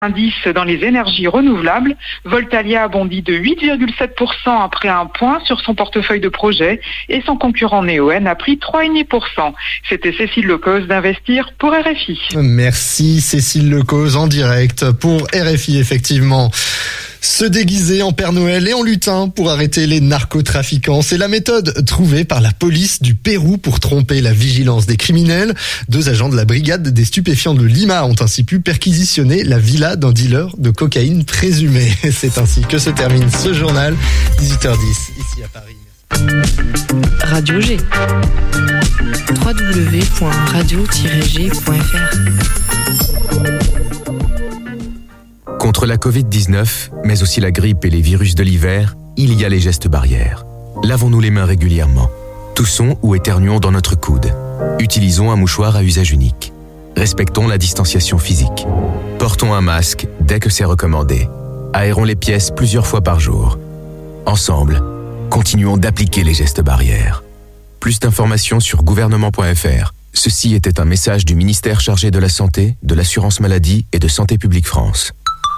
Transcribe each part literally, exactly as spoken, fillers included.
Indice dans les énergies renouvelables, Voltalia a bondi de huit virgule sept pour cent après un point sur son portefeuille de projets et son concurrent Neoen a pris trois virgule cinq pour cent. C'était Cécile Lecause d'Investir pour R F I. Merci Cécile Lecause en direct pour R F I effectivement. Se déguiser en Père Noël et en lutin pour arrêter les narcotrafiquants. C'est la méthode trouvée par la police du Pérou pour tromper la vigilance des criminels. Deux agents de la brigade des stupéfiants de Lima ont ainsi pu perquisitionner la villa d'un dealer de cocaïne présumé. C'est ainsi que se termine ce journal. dix-huit heures dix, ici à Paris. Radio G. w w w point radio tiret g point f r. Contre la covid dix-neuf, mais aussi la grippe et les virus de l'hiver, il y a les gestes barrières. Lavons-nous les mains régulièrement. Toussons ou éternuons dans notre coude. Utilisons un mouchoir à usage unique. Respectons la distanciation physique. Portons un masque dès que c'est recommandé. Aérons les pièces plusieurs fois par jour. Ensemble, continuons d'appliquer les gestes barrières. Plus d'informations sur gouvernement point f r. Ceci était un message du ministère chargé de la Santé, de l'Assurance Maladie et de Santé Publique France.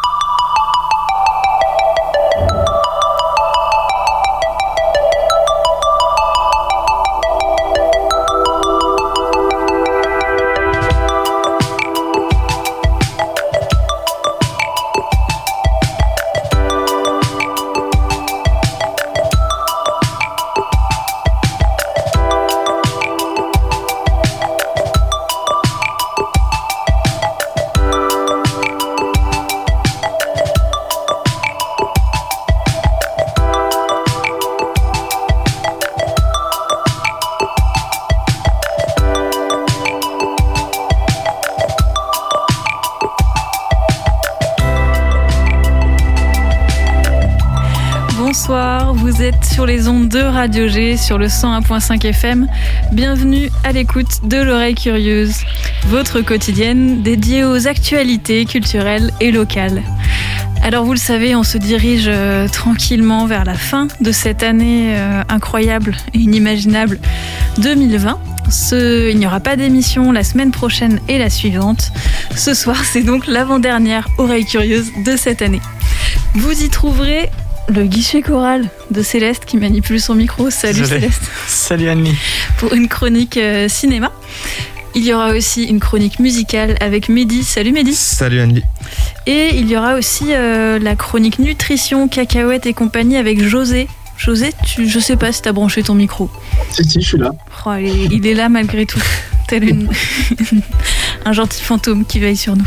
Bonsoir, vous êtes sur les ondes de Radio G, sur le cent un virgule cinq F M. Bienvenue à l'écoute de l'oreille curieuse, votre quotidienne dédiée aux actualités culturelles et locales. Alors vous le savez, on se dirige euh, tranquillement vers la fin de cette année euh, incroyable et inimaginable deux mille vingt. Ce, il n'y aura pas d'émission la semaine prochaine et la suivante. Ce soir, c'est donc l'avant-dernière oreille curieuse de cette année. Vous y trouverez le guichet choral de Céleste qui manipule son micro. Salut Désolé. Céleste. Salut Annie. Pour une chronique euh, cinéma. Il y aura aussi une chronique musicale avec Mehdi. Salut Mehdi. Salut Annie. Et il y aura aussi euh, la chronique nutrition, cacahuètes et compagnie avec José. José, tu, je sais pas si t'as branché ton micro. Si, si, je suis là. Oh, il, est, il est là malgré tout. Tel une, un gentil fantôme qui veille sur nous.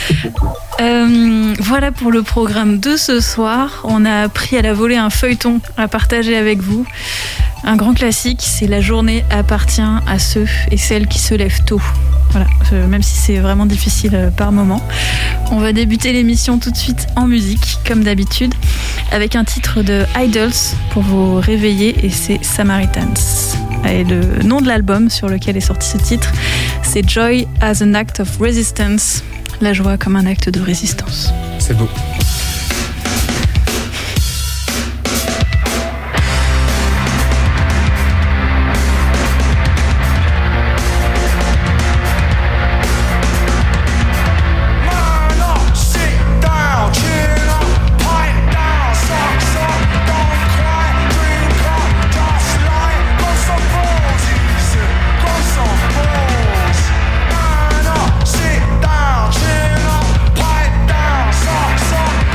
Euh, voilà pour le programme de ce soir. On a pris à la volée un feuilleton à partager avec vous. Un grand classique, c'est La journée appartient à ceux et celles qui se lèvent tôt. Voilà, euh, même si c'est vraiment difficile euh, par moment. On va débuter l'émission tout de suite en musique, comme d'habitude, avec un titre de Idols pour vous réveiller, et c'est Samaritans. Et le nom de l'album sur lequel est sorti ce titre, c'est Joy as an Act of Resistance. La joie comme un acte de résistance. C'est beau. Sit down, chin up, pipe down, socks up.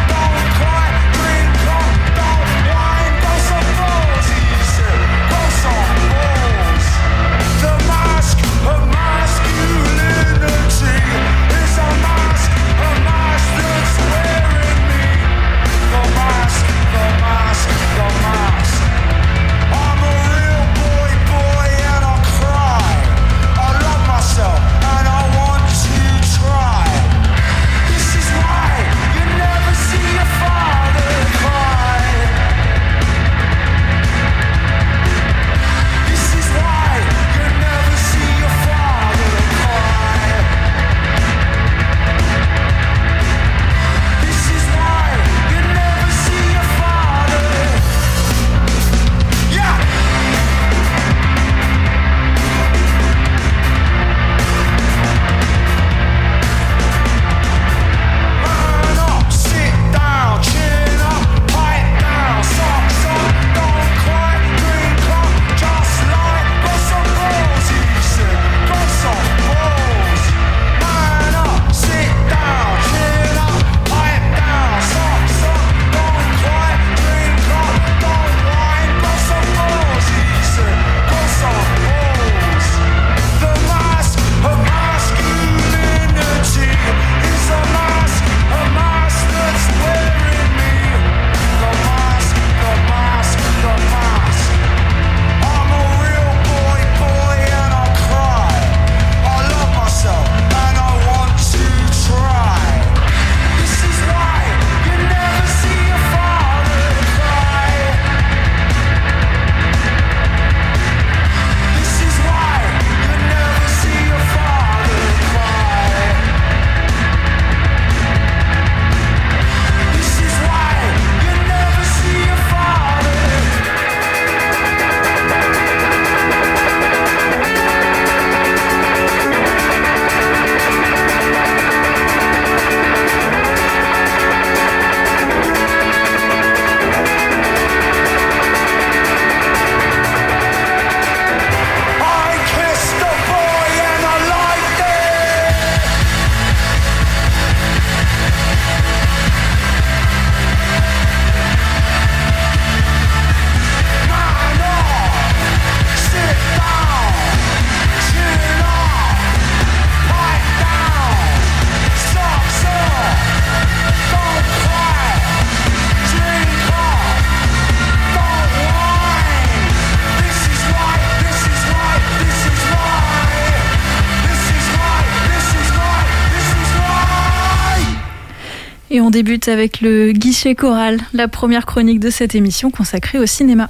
Et on débute avec le Guichet Choral, la première chronique de cette émission consacrée au cinéma.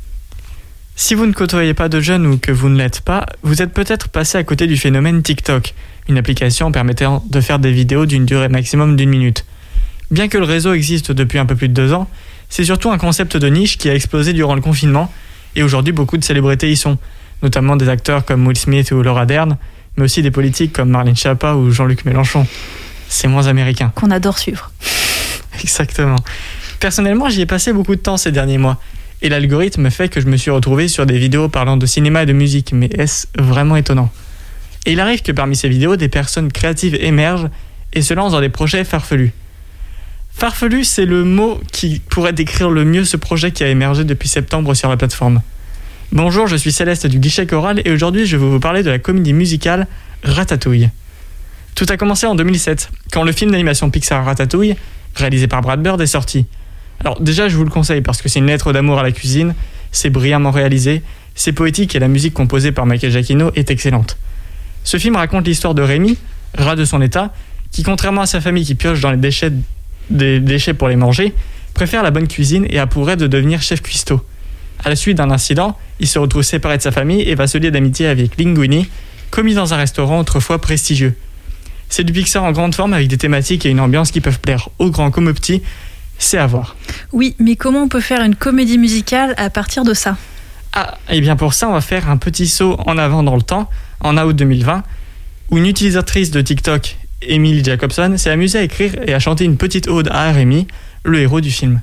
Si vous ne côtoyez pas de jeunes ou que vous ne l'êtes pas, vous êtes peut-être passé à côté du phénomène TikTok, une application permettant de faire des vidéos d'une durée maximum d'une minute. Bien que le réseau existe depuis un peu plus de deux ans, c'est surtout un concept de niche qui a explosé durant le confinement, et aujourd'hui beaucoup de célébrités y sont, notamment des acteurs comme Will Smith ou Laura Dern, mais aussi des politiques comme Marlène Schiappa ou Jean-Luc Mélenchon. C'est moins américain. Qu'on adore suivre. Exactement. Personnellement, j'y ai passé beaucoup de temps ces derniers mois. Et l'algorithme fait que je me suis retrouvé sur des vidéos parlant de cinéma et de musique. Mais est-ce vraiment étonnant ? Et il arrive que parmi ces vidéos, des personnes créatives émergent et se lancent dans des projets farfelus. Farfelu, c'est le mot qui pourrait décrire le mieux ce projet qui a émergé depuis septembre sur la plateforme. Bonjour, je suis Céleste du Guichet Choral et aujourd'hui je vais vous parler de la comédie musicale Ratatouille. Tout a commencé en deux mille sept, quand le film d'animation Pixar Ratatouille, réalisé par Brad Bird, est sorti. Alors déjà, je vous le conseille parce que c'est une lettre d'amour à la cuisine, c'est brillamment réalisé, c'est poétique et la musique composée par Michael Giacchino est excellente. Ce film raconte l'histoire de Rémi, rat de son état, qui contrairement à sa famille qui pioche dans les déchets, des déchets pour les manger, préfère la bonne cuisine et a pour rêve de devenir chef cuistot. À la suite d'un incident, il se retrouve séparé de sa famille et va se lier d'amitié avec Linguini, commis dans un restaurant autrefois prestigieux. C'est du Pixar en grande forme avec des thématiques et une ambiance qui peuvent plaire aux grands comme aux petits. C'est à voir. Oui, mais comment on peut faire une comédie musicale à partir de ça ? Ah, et bien pour ça, on va faire un petit saut en avant dans le temps, en août deux mille vingt, où une utilisatrice de TikTok, Emily Jacobson, s'est amusée à écrire et à chanter une petite ode à Rémi, le héros du film.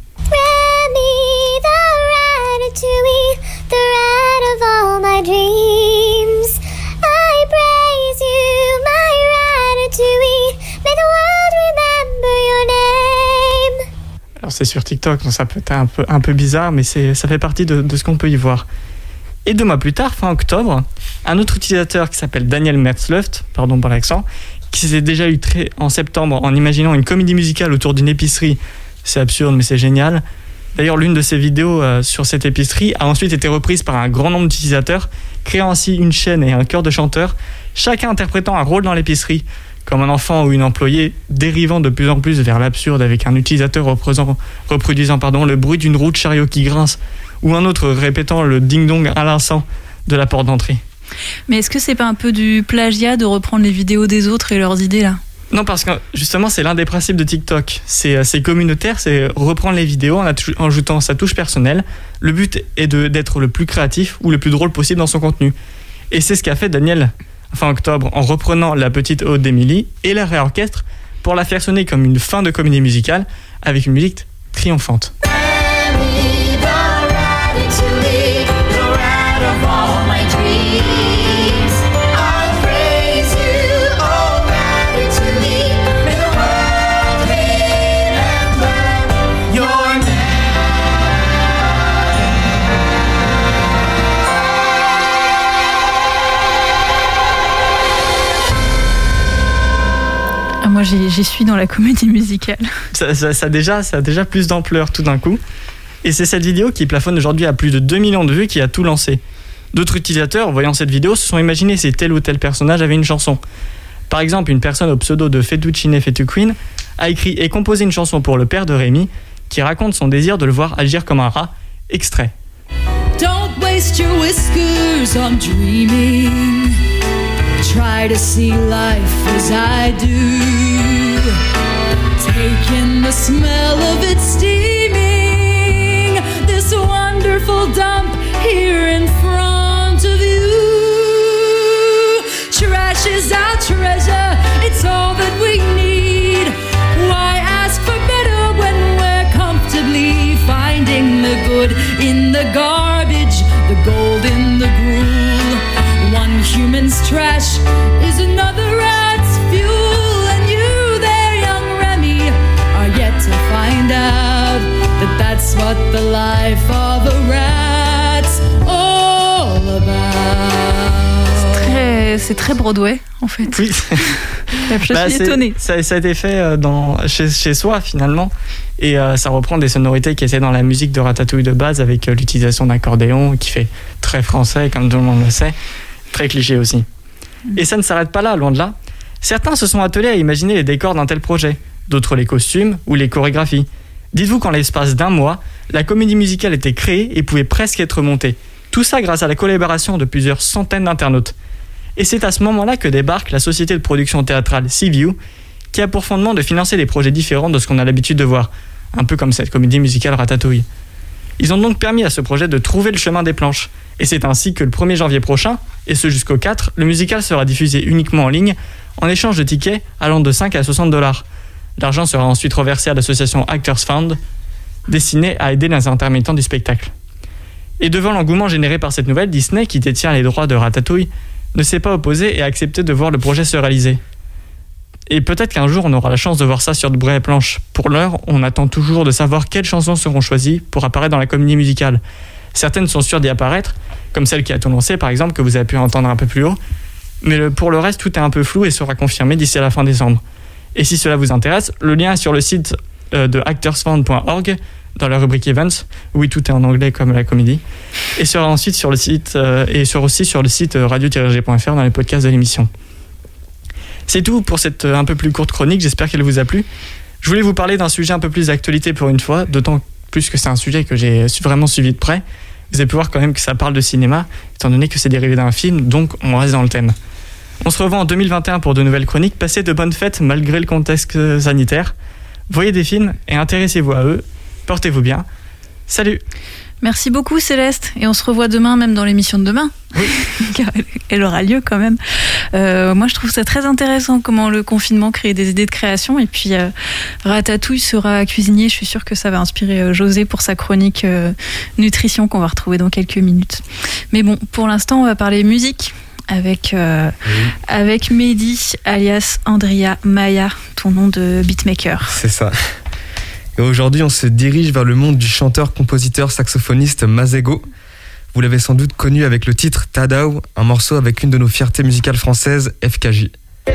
Rémi, the ratatouille, the rat of all my dreams. I praise you, my ratatouille, may the world remember your name. Alors c'est sur TikTok, donc ça peut être un peu, un peu bizarre, mais c'est, ça fait partie de, de ce qu'on peut y voir. Et deux mois plus tard, fin octobre, un autre utilisateur qui s'appelle Daniel Metzluft, pardon pour l'accent, qui s'est déjà illustré en septembre en imaginant une comédie musicale autour d'une épicerie. C'est absurde, mais c'est génial. D'ailleurs, l'une de ses vidéos euh, sur cette épicerie a ensuite été reprise par un grand nombre d'utilisateurs, créant ainsi une chaîne et un chœur de chanteurs, chacun interprétant un rôle dans l'épicerie, comme un enfant ou une employée, dérivant de plus en plus vers l'absurde avec un utilisateur reproduisant pardon, le bruit d'une roue de chariot qui grince, ou un autre répétant le ding-dong à l'instant de la porte d'entrée. Mais est-ce que c'est pas un peu du plagiat de reprendre les vidéos des autres et leurs idées là ? Non, parce que justement, c'est l'un des principes de TikTok. C'est, c'est communautaire, c'est reprendre les vidéos en, attou- en ajoutant sa touche personnelle. Le but est de, d'être le plus créatif ou le plus drôle possible dans son contenu. Et c'est ce qu'a fait Daniel fin octobre en reprenant la petite ode d'Emily et la réorchestre pour la faire sonner comme une fin de comédie musicale avec une musique triomphante. Moi, j'y, j'y suis dans la comédie musicale. Ça, ça, ça, a déjà, ça a déjà plus d'ampleur tout d'un coup. Et c'est cette vidéo qui plafonne aujourd'hui à plus de deux millions de vues qui a tout lancé. D'autres utilisateurs, voyant cette vidéo, se sont imaginés si tel ou tel personnage avait une chanson. Par exemple, une personne au pseudo de Fettuccine Fettuquine a écrit et composé une chanson pour le père de Rémi qui raconte son désir de le voir agir comme un rat. Extrait. Don't waste your whiskers on dreaming. Try to see life as I do. Take in the smell of it steaming. This wonderful dump here in front of you. Trash is our treasure. It's all that we need. Why ask for better when we're comfortably finding the good in the garbage, the gold in the gruel. One human's trash is another rat's fuel. And you there, young Remy, are yet to find out that that's what the life of a rat's all about. C'est très, c'est très Broadway, en fait. Oui. Je bah, suis étonnée. Ça, ça a été fait dans, chez, chez soi, finalement. Et euh, ça reprend des sonorités qui étaient dans la musique de Ratatouille de base, avec euh, l'utilisation d'accordéon, qui fait très français, comme tout le monde le sait. Très cliché aussi. Et ça ne s'arrête pas là, loin de là. Certains se sont attelés à imaginer les décors d'un tel projet. d'autres les costumes ou les chorégraphies. Dites-vous qu'en l'espace d'un mois, la comédie musicale était créée et pouvait presque être montée. Tout ça grâce à la collaboration de plusieurs centaines d'internautes. Et c'est à ce moment-là que débarque la société de production théâtrale Seaview, qui a pour fondement de financer des projets différents de ce qu'on a l'habitude de voir, un peu comme cette comédie musicale Ratatouille. Ils ont donc permis à ce projet de trouver le chemin des planches. Et c'est ainsi que le premier janvier prochain, et ce jusqu'au quatre, le musical sera diffusé uniquement en ligne, en échange de tickets allant de cinq à soixante dollars. L'argent sera ensuite reversé à l'association Actors Fund, destinée à aider les intermittents du spectacle. Et devant l'engouement généré par cette nouvelle, Disney, qui détient les droits de Ratatouille, ne s'est pas opposé et a accepté de voir le projet se réaliser. Et peut-être qu'un jour on aura la chance de voir ça sur de vraies planches. Pour l'heure, on attend toujours de savoir quelles chansons seront choisies pour apparaître dans la comédie musicale. Certaines sont sûres d'y apparaître, comme celle qui a tout lancé par exemple, que vous avez pu entendre un peu plus haut. Mais le, pour le reste, tout est un peu flou et sera confirmé d'ici à la fin décembre. Et si cela vous intéresse, le lien est sur le site euh, de actors fund point org, dans la rubrique Events. Oui, tout est en anglais comme la comédie. Et sera ensuite sur le site, euh, et sera aussi sur le site radio tiret g point f r dans les podcasts de l'émission. C'est tout pour cette un peu plus courte chronique, j'espère qu'elle vous a plu. Je voulais vous parler d'un sujet un peu plus d'actualité pour une fois, d'autant plus que c'est un sujet que j'ai vraiment suivi de près. Vous allez pu voir quand même que ça parle de cinéma, étant donné que c'est dérivé d'un film, donc on reste dans le thème. On se revoit en deux mille vingt et un pour de nouvelles chroniques, passez de bonnes fêtes malgré le contexte sanitaire. Voyez des films et intéressez-vous à eux, portez-vous bien. Salut! Merci beaucoup Céleste, et on se revoit demain, même dans l'émission de demain. Oui. Car elle aura lieu quand même. Euh, moi je trouve ça très intéressant comment le confinement crée des idées de création, et puis euh, Ratatouille sera cuisinier, je suis sûre que ça va inspirer euh, José pour sa chronique euh, nutrition qu'on va retrouver dans quelques minutes. Mais bon, pour l'instant on va parler musique avec, euh, oui. avec Mehdi alias Andrea Maya, ton nom de beatmaker. C'est ça. Et aujourd'hui, on se dirige vers le monde du chanteur, compositeur, saxophoniste Masego. Vous l'avez sans doute connu avec le titre Tadao, un morceau avec une de nos fiertés musicales françaises, F K J.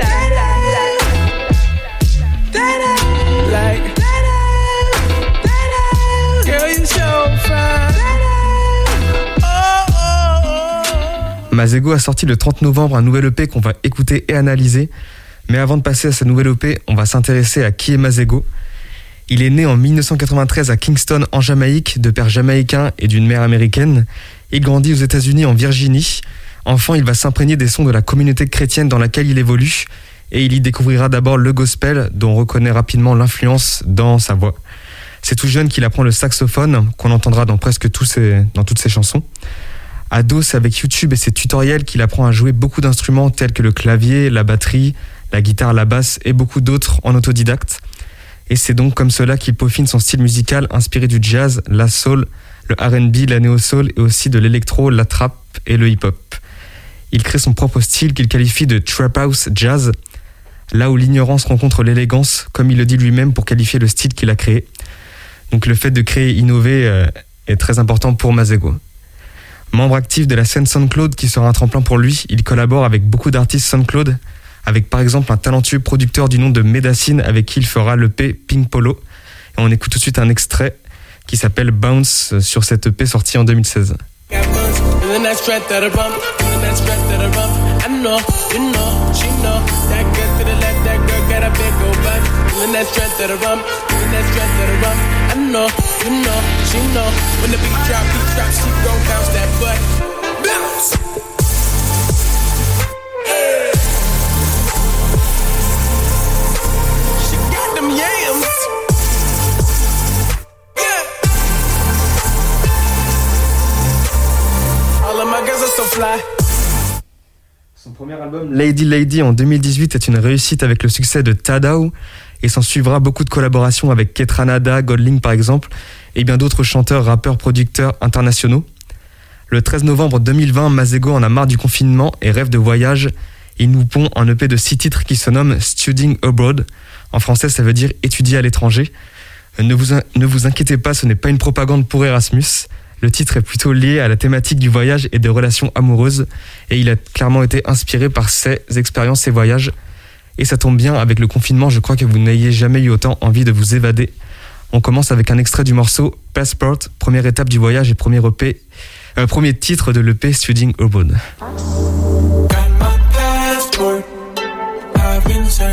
Masego a sorti le trente novembre un nouvel E P qu'on va écouter et analyser. Mais avant de passer à ce nouvel E P, on va s'intéresser à qui est Masego. Il est né en dix-neuf cent quatre-vingt-treize à Kingston, en Jamaïque, de père jamaïcain et d'une mère américaine. Il grandit aux États-Unis, en Virginie. Enfant, il va s'imprégner des sons de la communauté chrétienne dans laquelle il évolue, et il y découvrira d'abord le gospel, dont on reconnaît rapidement l'influence dans sa voix. C'est tout jeune qu'il apprend le saxophone, qu'on entendra dans presque tous ses, dans toutes ses chansons. Ado, c'est avec YouTube et ses tutoriels qu'il apprend à jouer beaucoup d'instruments tels que le clavier, la batterie, la guitare, la basse et beaucoup d'autres en autodidacte. Et c'est donc comme cela qu'il peaufine son style musical inspiré du jazz, la soul, le R and B, la néo-soul et aussi de l'électro, la trap et le hip-hop. Il crée son propre style qu'il qualifie de trap house jazz, là où l'ignorance rencontre l'élégance, comme il le dit lui-même pour qualifier le style qu'il a créé. Donc le fait de créer et innover euh, est très important pour Masego. Membre actif de la scène SoundCloud qui sera un tremplin pour lui, il collabore avec beaucoup d'artistes SoundCloud, avec par exemple un talentueux producteur du nom de Medacine avec qui il fera l'E P Pink Polo. Et on écoute tout de suite un extrait qui s'appelle Bounce sur cette E P sortie en deux mille seize. Son premier album Lady Lady en deux mille dix-huit est une réussite avec le succès de Tadao, et s'en suivra beaucoup de collaborations avec Ketranada, Godling par exemple, et bien d'autres chanteurs, rappeurs, producteurs internationaux. Le treize novembre deux mille vingt, Masego en a marre du confinement et rêve de voyage. Il nous pond un E P de six titres qui se nomme Studying Abroad. En français, ça veut dire étudier à l'étranger. Ne vous, ne vous inquiétez pas, ce n'est pas une propagande pour Erasmus. Le titre est plutôt lié à la thématique du voyage et des relations amoureuses, et il a clairement été inspiré par ses expériences et voyages. Et ça tombe bien, avec le confinement, je crois que vous n'ayez jamais eu autant envie de vous évader. On commence avec un extrait du morceau Passport, première étape du voyage et premier E P, euh, premier titre de l'E P Studying Abroad.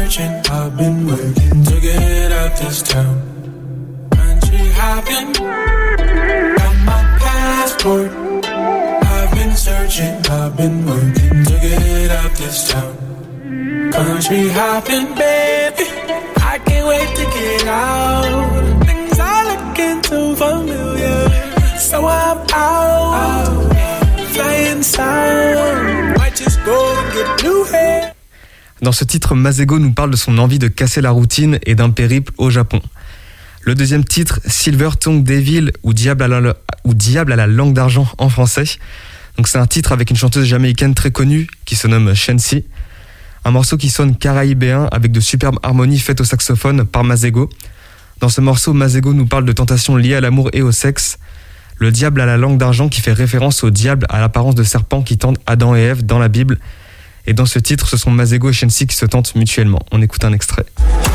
searching, I've been working to get out this town. Country hopping, got my passport. I've been searching, I've been working to get out this town. Country hopping, baby, I can't wait to get out. Things are looking too familiar, so I'm out, flying south. Might just go and get new hair. Dans ce titre, Masego nous parle de son envie de casser la routine et d'un périple au Japon. Le deuxième titre, Silver Tongue Devil ou Diable à la, ou Diable à la langue d'argent en français. Donc c'est un titre avec une chanteuse jamaïcaine très connue qui se nomme Shensi. Un morceau qui sonne caraïbéen avec de superbes harmonies faites au saxophone par Masego. Dans ce morceau, Masego nous parle de tentations liées à l'amour et au sexe. Le diable à la langue d'argent qui fait référence au diable à l'apparence de serpent qui tente Adam et Ève dans la Bible. Et dans ce titre, ce sont Masego et Shensi qui se tentent mutuellement. On écoute un extrait.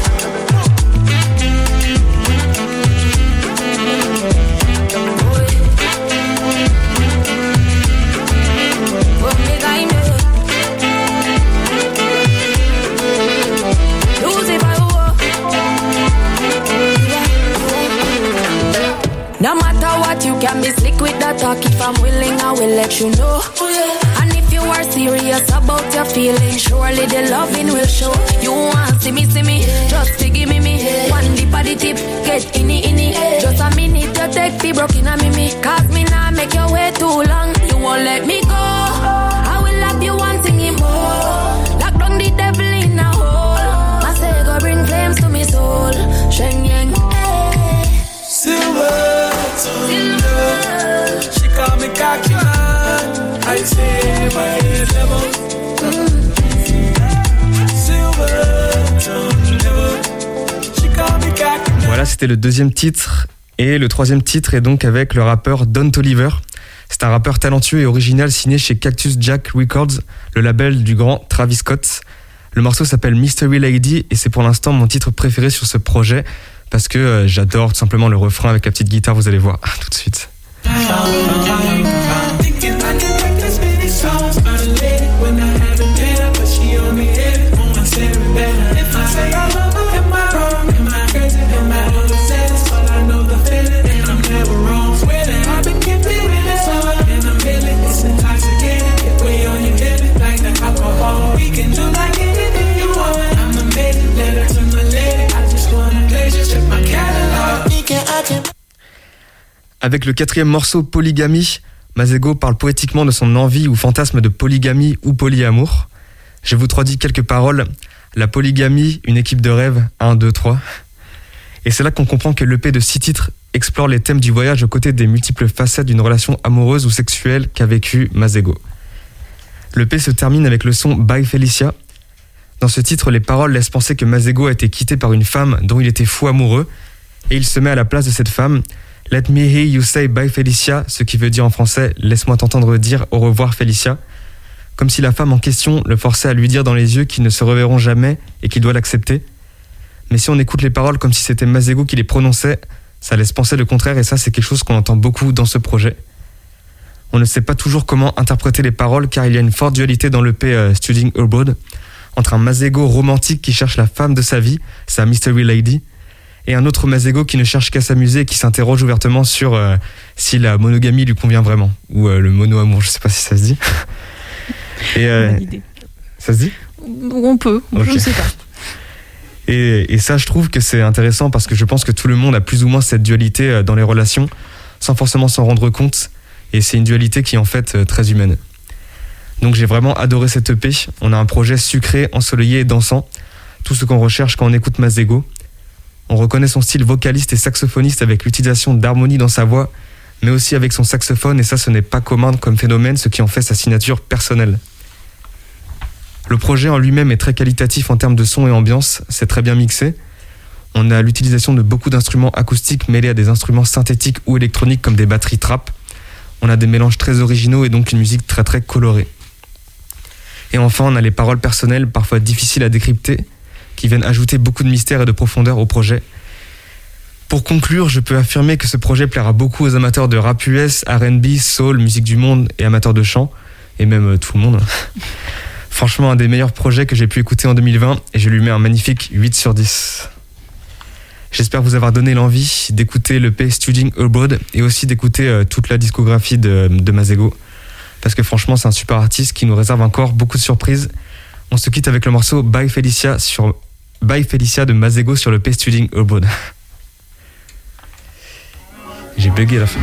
No matter what, you can be slick with that talk. If I'm willing, I will let you know. And if you are serious about your feelings, surely the loving will show. You want see me, see me, just to give me me. One dip of the tip, get inni inni. Just a minute to take the broken a me me. Cause me nah make you wait too long. You won't let me go. I will love you one singing more. Lock down the devil in a hole. I say go bring flames to me soul. Sheng yang. Silver, silver, she call me cocky man. I say my level. Silver, silver, she call me cocky man. Voilà, c'était le deuxième titre. Et le troisième titre est donc avec le rappeur Don Toliver. C'est un rappeur talentueux et original signé chez Cactus Jack Records, le label du grand Travis Scott. Le morceau s'appelle Mystery Lady et c'est pour l'instant mon titre préféré sur ce projet. Parce que euh, j'adore tout simplement le refrain avec la petite guitare, vous allez voir. Tout de suite. Avec le quatrième morceau, Polygamie, Masego parle poétiquement de son envie ou fantasme de polygamie ou polyamour. Je vous traduis quelques paroles. La polygamie, une équipe de rêve, un, deux, trois. Et c'est là qu'on comprend que l'E P de six titres explore les thèmes du voyage aux côtés des multiples facettes d'une relation amoureuse ou sexuelle qu'a vécu Masego. L'E P se termine avec le son Bye Felicia. Dans ce titre, les paroles laissent penser que Masego a été quitté par une femme dont il était fou amoureux, et il se met à la place de cette femme. Let me hear you say bye Felicia, ce qui veut dire en français « laisse-moi t'entendre dire au revoir Felicia », comme si la femme en question le forçait à lui dire dans les yeux qu'ils ne se reverront jamais et qu'il doit l'accepter. Mais si on écoute les paroles comme si c'était Masego qui les prononçait, ça laisse penser le contraire et ça c'est quelque chose qu'on entend beaucoup dans ce projet. On ne sait pas toujours comment interpréter les paroles car il y a une forte dualité dans l'E P euh, Studying Abroad entre un Masego romantique qui cherche la femme de sa vie, sa Mystery Lady, et un autre Masego qui ne cherche qu'à s'amuser et qui s'interroge ouvertement sur euh, si la monogamie lui convient vraiment, ou euh, le mono-amour, je sais pas si ça se dit. Et, euh, Bonne idée. Ça se dit ? On peut, okay. Je ne sais pas. Et, et ça, je trouve que c'est intéressant parce que je pense que tout le monde a plus ou moins cette dualité dans les relations, sans forcément s'en rendre compte, et c'est une dualité qui est en fait très humaine. Donc j'ai vraiment adoré cette E P, on a un projet sucré, ensoleillé et dansant, tout ce qu'on recherche quand on écoute Masego. On reconnaît son style vocaliste et saxophoniste avec l'utilisation d'harmonie dans sa voix, mais aussi avec son saxophone, et ça ce n'est pas commun comme phénomène, ce qui en fait sa signature personnelle. Le projet en lui-même est très qualitatif en termes de son et ambiance, c'est très bien mixé. On a l'utilisation de beaucoup d'instruments acoustiques mêlés à des instruments synthétiques ou électroniques comme des batteries trap. On a des mélanges très originaux et donc une musique très très colorée. Et enfin, on a les paroles personnelles, parfois difficiles à décrypter, qui viennent ajouter beaucoup de mystère et de profondeur au projet. Pour conclure, je peux affirmer que ce projet plaira beaucoup aux amateurs de rap U S, R and B, soul, musique du monde et amateurs de chant, et même euh, tout le monde. Franchement, un des meilleurs projets que j'ai pu écouter en deux mille vingt et je lui mets un magnifique huit sur dix. J'espère vous avoir donné l'envie d'écouter le P Studying Abroad et aussi d'écouter euh, toute la discographie de, de Masego. Parce que franchement, c'est un super artiste qui nous réserve encore beaucoup de surprises. On se quitte avec le morceau Bye Felicia, sur, Bye Felicia de Masego sur le P Studying Abroad. J'ai bugué à la fin.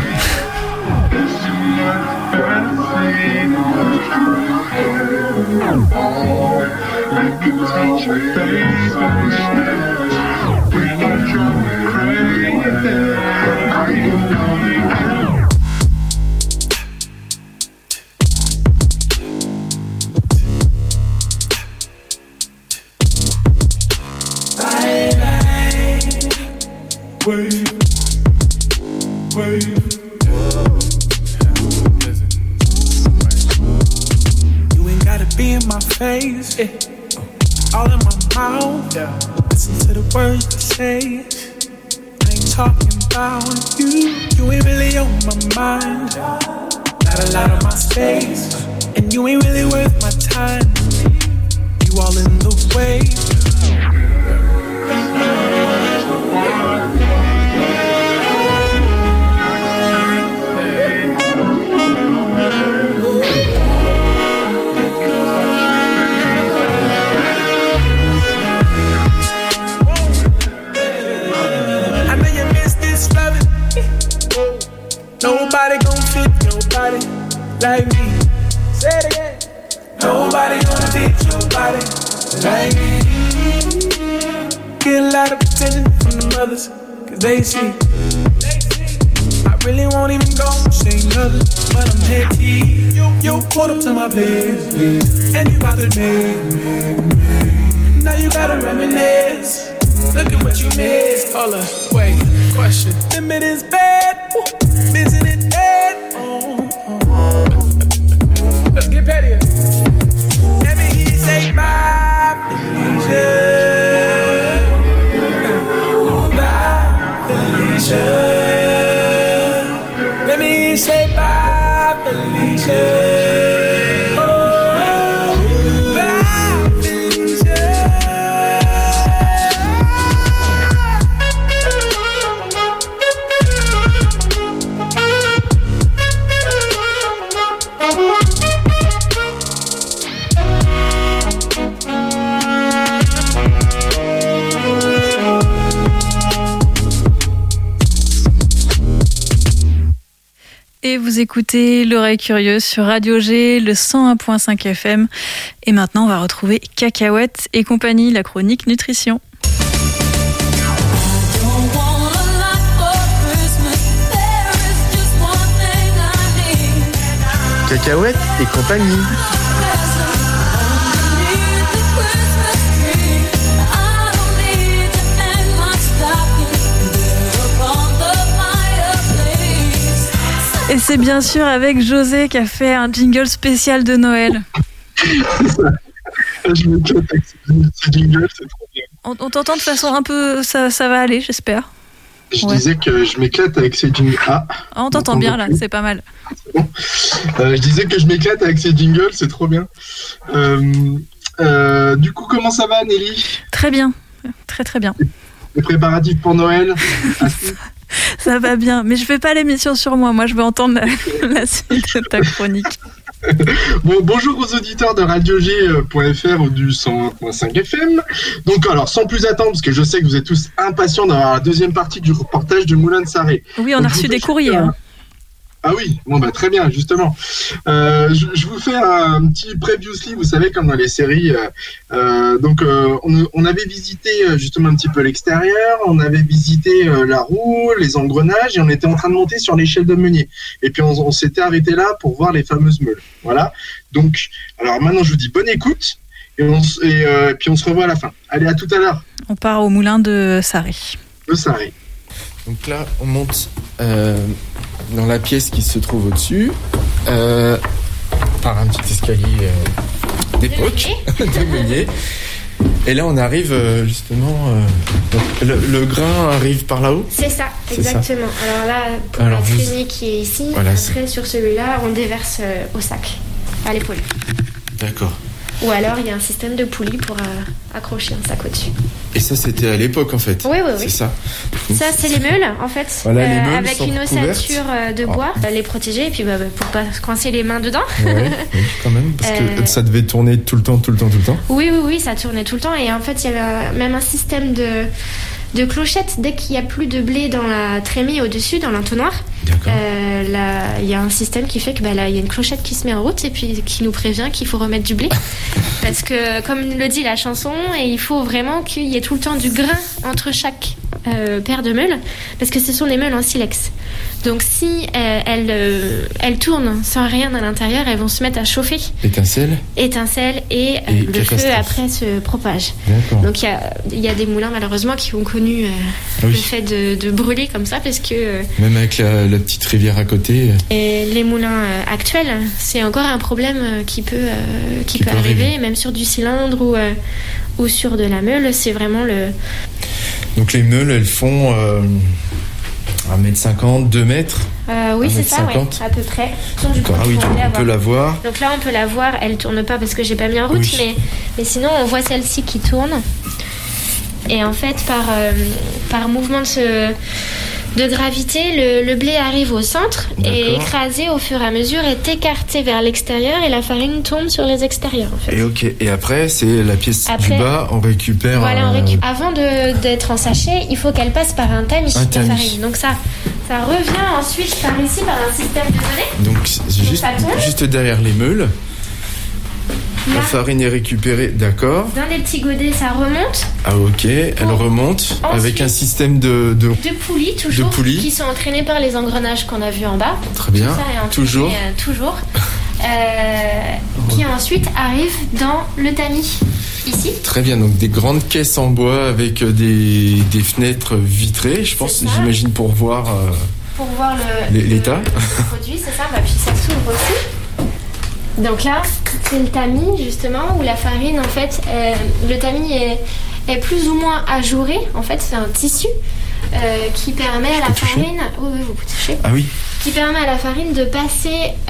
Wave, wave. You ain't gotta be in my face, yeah. All in my mouth. Yeah. Listen to the words I say. I ain't talking about you. You ain't really on my mind. Not a lot of my space, and you ain't really worth my time. You all in the way. Nobody gon' fit nobody like me. Say it again. Nobody gonna fit your body like me. Get a lot of attention from the mothers, cause they see. I really won't even go say nothing, but I'm petty. You, you pulled up to my place, and you bothered me. Now you gotta reminisce. Look at what you missed. Hold up, wait, question. Limit is bad. Missing it dead. Oh, oh, oh. Let's get pettier. Let me hear you say bye, Felicia. Bye, Felicia. Let me hear you say bye, Felicia. Et vous écoutez L'Oreille Curieuse sur Radio G, le cent un virgule cinq F M. Et maintenant, on va retrouver Cacahuètes et compagnie, la chronique nutrition. Cacahuètes et compagnie. Et c'est bien sûr avec José qui a fait un jingle spécial de Noël. C'est ça. Je me claque avec ce jingle, c'est trop bien. On, on t'entend de façon un peu... Ça, ça va aller, j'espère. Je ouais. disais que je m'éclate avec ces jingles. Ah, on t'entend bien là, c'est pas mal. C'est bon. Euh, je disais que je m'éclate avec ces jingles, c'est trop bien. Euh, euh, du coup, comment ça va, Nelly ? Très bien, très très bien. Les préparatifs pour Noël ? Ça va bien, mais je fais pas l'émission sur moi. Moi, je veux entendre la, la suite de ta chronique. Bon, bonjour aux auditeurs de radio G point F R ou du cent un virgule cinq F M. Donc, alors, sans plus attendre, parce que je sais que vous êtes tous impatients d'avoir la deuxième partie du reportage de Moulin de Sarré. Oui, on Donc, a reçu des courriers. Hein. Ah oui, bon bah très bien, justement. Euh, je, je vous fais un petit previously, vous savez, comme dans les séries. Euh, euh, donc, euh, on, on avait visité justement un petit peu l'extérieur, on avait visité euh, la roue, les engrenages, et on était en train de monter sur l'échelle de meunier. Et puis, on, on s'était arrêté là pour voir les fameuses meules. Voilà. Donc, alors maintenant, je vous dis bonne écoute, et, on, et, euh, et puis on se revoit à la fin. Allez, à tout à l'heure. On part au moulin de Sarré. De Sarré. Donc là, on monte euh, dans la pièce qui se trouve au-dessus, euh, par un petit escalier euh, d'époque, de meunier. Et là, on arrive euh, justement... Euh, donc, le, le grain arrive par là-haut ? C'est ça, C'est exactement. ça. Alors là, pour Alors la vous... traînée qui est ici, voilà, après c'est... sur celui-là, on déverse euh, au sac, à l'épaule. D'accord. Ou alors il y a un système de poulie pour euh, accrocher un sac au-dessus. Et ça, c'était à l'époque, en fait. Oui, oui, oui. C'est ça. Ça, c'est les meules, en fait, Voilà, les euh, meules avec sont une recouvertes. ossature euh, de bois, Ah. euh, les protéger, et puis bah, bah, pour pas se coincer les mains dedans. Ouais, oui, quand même, parce que Euh, ça devait tourner tout le temps, tout le temps, tout le temps. Oui, oui, oui, ça tournait tout le temps. Et en fait, il y avait même un système de, de clochettes. Dès qu'il n'y a plus de blé dans la trémie au-dessus, dans l'entonnoir, euh, là, il y a un système qui fait que bah, là, il y a une clochette qui se met en route et puis qui nous prévient qu'il faut remettre du blé. Parce que, comme le dit la chanson, et il faut vraiment qu'il y ait tout le temps du grain entre chaque euh, paire de meules, parce que ce sont des meules en silex. Donc si euh, elles, euh, elles tournent sans rien à l'intérieur, elles vont se mettre à chauffer. Étincelle. Étincelle et, euh, Et le feu catastrophe. après se propage. D'accord. Donc il y a, il y a des moulins malheureusement qui ont connu euh, Oui. le fait de, de brûler comme ça parce que euh, Même avec la, la petite rivière à côté. et les moulins euh, actuels, c'est encore un problème euh, qui peut, euh, qui Qui peut peut arriver, arriver. même sur du cylindre ou, euh, ou sur de la meule. C'est vraiment le... Donc les meules, elles font euh, un mètre cinquante, deux mètres. Euh, oui, un c'est mètre ça, ouais, cinquante. à peu près. Sinon, du coup, D'accord. Ah oui, on donc peut on peut la voir. Donc là, on peut la voir. Elle tourne pas parce que j'ai pas mis en route, Oui. mais, mais sinon, on voit celle-ci qui tourne. Et en fait, par, euh, par mouvement de, ce- de gravité, le, le blé arrive au centre et D'accord. écrasé au fur et à mesure, est écarté vers l'extérieur et la farine tombe sur les extérieurs. En fait. Et ok. Et après, c'est la pièce Après- du bas, on récupère. Voilà, on euh, récup- avant de- d'être en sachet, il faut qu'elle passe par un tamis Un de tamis. farine. Donc ça, ça revient ensuite par ici, par un système de relais. Donc c'est juste, ça tombe. juste derrière les meules. Là. La farine est récupérée, d'accord. Dans les petits godets, ça remonte. Ah ok, elle remonte avec un système de, de... De poulies, toujours, De poulies. qui sont entraînées par les engrenages qu'on a vus en bas. Très bien, Tout ça est entraîné, toujours. euh, toujours. Euh, qui ensuite arrive dans le tamis, ici. Très bien, donc des grandes caisses en bois avec euh, des, des fenêtres vitrées, je pense, ça. j'imagine pour voir euh, Pour voir le, l'é- l'état. le produit, c'est ça. Bah, puis ça s'ouvre aussi. Donc là, c'est le tamis, justement, où la farine, en fait, euh, le tamis est, est plus ou moins ajouré. En fait, c'est un tissu euh, qui permet à la farine... Oui, oui, vous pouvez toucher. Ah oui. Qui permet à la farine de passer euh,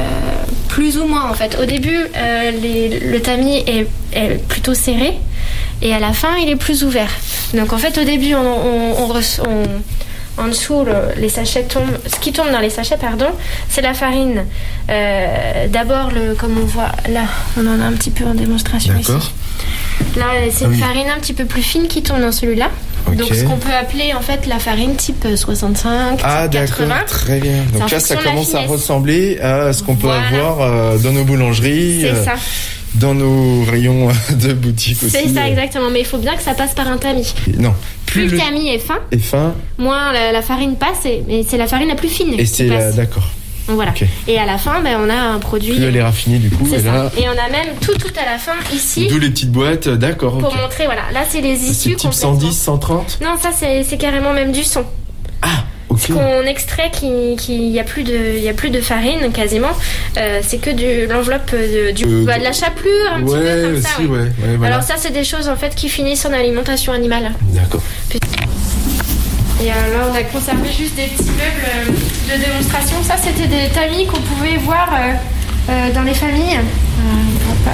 plus ou moins, en fait. Au début, euh, les- le tamis est, est plutôt serré et à la fin, il est plus ouvert. Donc, en fait, au début, on... on, on, reço- on- en dessous, le- les sachets tombent. Ce qui tombe dans les sachets, pardon, c'est la farine. Euh, D'abord, le, comme on voit là, on en a un petit peu en démonstration ici. D'accord. Là, c'est Ah une oui. farine un petit peu plus fine qui tombe dans celui-là. Ok. Donc, ce qu'on peut appeler en fait la farine type soixante-cinq, Ah type d'accord, quatre-vingts. très bien. C'est en Donc là, ça fonction de la commence à finesse. ressembler à ce qu'on peut Voilà. avoir euh, dans nos boulangeries, C'est euh, ça. dans nos rayons de boutique aussi. C'est ça, euh. exactement. Mais il faut bien que ça passe par un tamis. Non, Plus, plus le le tamis est fin, est fin moins la, la farine passe. Et, mais c'est la farine la plus fine et qui c'est la- passe. d'accord. Donc voilà. Ok. Et à la fin, ben, on a un produit. Plus elle est raffinée du coup. C'est Et ça. là, Et on a même tout, tout à la fin ici. d'où les petites boîtes, euh, d'accord. Pour ok. montrer, voilà. Là, c'est les C'est issues type cent complètement. dix, cent trente. Non, ça, c'est c'est carrément même du son. Ok. Ce qu'on extrait, qui, qui, il y a plus de, il y a plus de farine quasiment. Euh, c'est que de l'enveloppe de, du, Euh, bah, de la chapelure, un petit Ouais, peu comme aussi, ça. ouais. ouais. ouais, voilà. Alors ça, c'est des choses en fait qui finissent en alimentation animale. D'accord. Et euh, là, on a conservé juste des petits meubles euh, de démonstration. Ça, c'était des tamis qu'on pouvait voir euh, euh, dans les familles. Euh, on voit pas.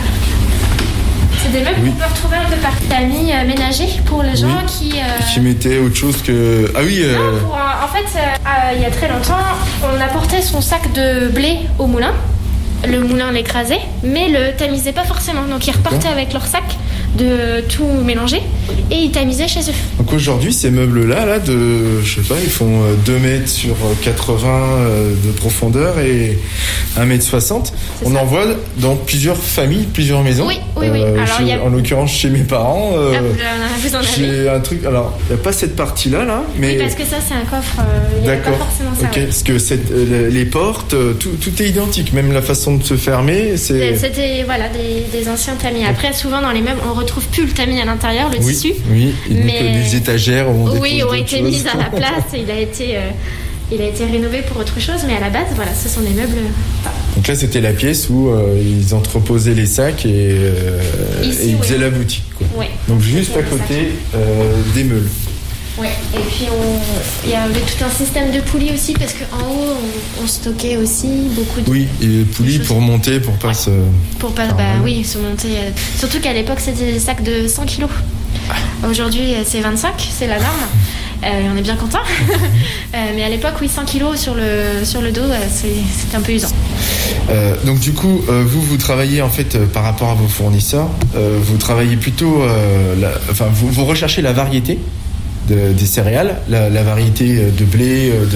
C'est des meubles Oui. qu'on peut retrouver un peu partout. Tamis euh, ménagers pour les gens qui... euh, Qui mettait autre chose que. Ah oui. euh, Non, pour, euh, en fait, euh, euh, il y a très longtemps, on apportait son sac de blé au moulin. Le moulin l'écrasait, mais le tamisait pas forcément. Donc ils repartaient avec leur sac de tout mélanger et ils tamisaient chez eux. Donc aujourd'hui, ces meubles-là, là, de, je sais pas, ils font euh, deux mètres sur euh, quatre-vingts euh, de profondeur et un mètre soixante. On en voit dans plusieurs familles, plusieurs maisons. Oui, oui, oui. Alors, chez- il y a- En l'occurrence, chez mes parents. euh, Ah, vous, vous en avez. j'ai un truc. Alors, il n'y a pas cette partie-là, là, mais. Oui, parce que ça, c'est un coffre. euh, Il n'y avait pas D'accord. forcément ça. Ok, ouais. parce que cette, euh, les portes, euh, tout, tout est identique, même la façon de se fermer, c'est. C'était voilà, des, des anciens tamis. Après, souvent dans les meubles, on retrouve plus le tamis à l'intérieur, le Oui, tissu. oui. Et donc, Mais- euh, les étagères ont Oui, ont été mises à la place. Et il a été, euh, il a été rénové pour autre chose, mais à la base, voilà, ce sont des meubles. Donc là, c'était la pièce où euh, ils entreposaient les sacs et, euh, Ici, et ils ouais. faisaient la boutique. Quoi. Ouais. Donc juste à C'était les côté euh, des meules. Ouais, et puis on- il y avait tout un système de poulies aussi parce qu'en haut on, on stockait aussi beaucoup de. Oui, et poulies pour monter, pour pas se. Pour pas, bah oui, se monter. euh, Surtout qu'à l'époque c'était des sacs de cent kilos. Aujourd'hui euh, c'est vingt-cinq, c'est la norme. Euh, on est bien content. Euh, mais à l'époque, oui, cent kilos sur le, sur le dos, euh, c'est c'est un peu usant. Euh, donc du coup, euh, vous vous travaillez en fait euh, par rapport à vos fournisseurs. Euh, vous travaillez plutôt, euh, la- enfin vous, vous recherchez la variété de- des céréales, la, la variété de blé, euh,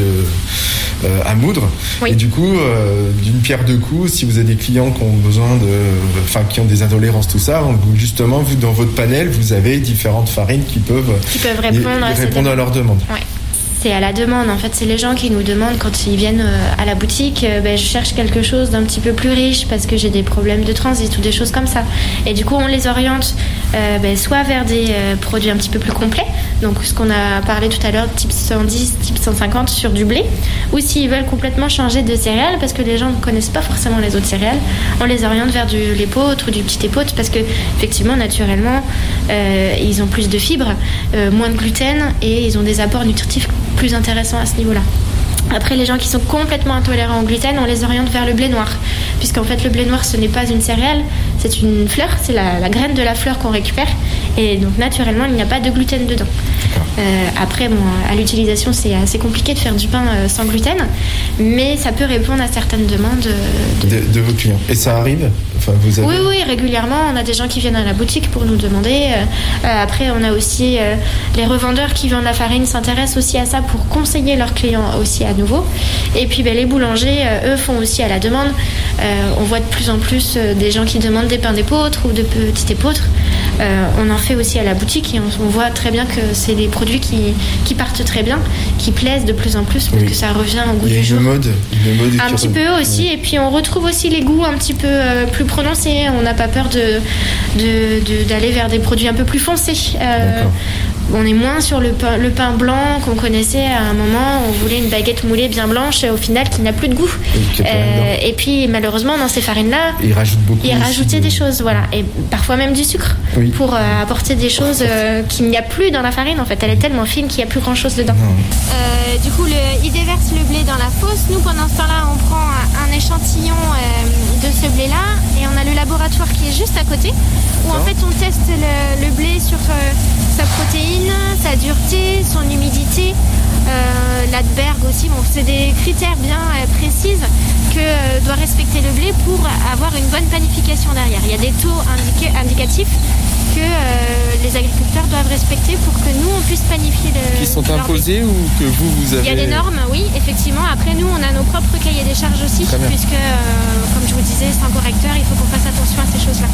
de euh, à moudre. Oui. Et du coup, euh, d'une pierre deux coups, si vous avez des clients qui ont besoin de, enfin qui ont des intolérances, tout ça, vous, justement, vous dans votre panel, vous avez différentes farines qui peuvent, Qui peuvent répondre à ces répondre à leurs demandes. Ouais. C'est à la demande, en fait, c'est les gens qui nous demandent quand ils viennent euh, à la boutique, euh, ben, je cherche quelque chose d'un petit peu plus riche parce que j'ai des problèmes de transit ou des choses comme ça. Et du coup, on les oriente euh, ben, soit vers des euh, produits un petit peu plus complets, donc ce qu'on a parlé tout à l'heure, type cent dix, type cent cinquante sur du blé, ou s'ils veulent complètement changer de céréales parce que les gens ne connaissent pas forcément les autres céréales, on les oriente vers du l'épeautre ou du petit épeautre parce que effectivement, naturellement, euh, ils ont plus de fibres, euh, moins de gluten et ils ont des apports nutritifs plus intéressant à ce niveau-là. Après, les gens qui sont complètement intolérants au gluten, on les oriente vers le blé noir. Puisqu'en fait, le blé noir, ce n'est pas une céréale, c'est une fleur, c'est la, la graine de la fleur qu'on récupère. Et donc, naturellement, il n'y a pas de gluten dedans. Euh, après, bon, à l'utilisation, c'est assez compliqué de faire du pain euh, sans gluten, mais ça peut répondre à certaines demandes. euh, de... De, de vos clients. Et ça arrive, enfin vous avez. Oui, oui, régulièrement, on a des gens qui viennent à la boutique pour nous demander. Euh, euh, après, on a aussi euh, les revendeurs qui vendent la farine s'intéressent aussi à ça pour conseiller leurs clients aussi à nouveau. Et puis, ben, les boulangers, euh, eux, font aussi à la demande. Euh, on voit de plus en plus euh, des gens qui demandent des pains d'épeautre ou de petits épeautres. Euh, on en fait aussi à la boutique et on, on voit très bien que c'est des produits qui, qui partent très bien, qui plaisent de plus en plus parce Oui. que ça revient au goût Il y a du une jour. mode, une mode Un qui petit revient. peu aussi, Oui. et puis on retrouve aussi les goûts un petit peu euh, plus prononcés. On n'a pas peur de, de- de- d'aller vers des produits un peu plus foncés. Euh, on est moins sur le pain, le pain blanc qu'on connaissait à un moment. On voulait une baguette moulée bien blanche, au final qui n'a plus de goût. Et qui a pas Euh, dedans. et puis malheureusement dans ces farines-là, Et ils rajoutent beaucoup. ils aussi rajoutaient de- des choses, voilà, et parfois même du sucre Oui. pour euh, apporter des choses euh, qu'il n'y a plus dans la farine. En fait, elle est tellement fine qu'il n'y a plus grand-chose dedans. Euh, du coup, le, il déverse le blé dans la fosse. Nous, pendant ce temps-là, on prend un, un échantillon euh, de ce blé-là et on a le laboratoire qui est juste à côté où en fait on teste le, le blé sur euh, sa protéine, sa dureté, son humidité, euh, l'Adberg aussi. Bon, c'est des critères bien euh, précises que euh, doit respecter le blé pour avoir une bonne panification derrière. Il y a des taux indiqués, indicatifs que euh, les agriculteurs doivent respecter pour que nous on puisse panifier le Qui sont leur blé. imposés ou que vous, vous avez. Il y a des normes, oui, effectivement. Après, nous, on a nos propres cahiers des charges aussi, Très bien. puisque, euh, comme je vous disais, sans correcteur, il faut qu'on fasse attention à ces choses-là.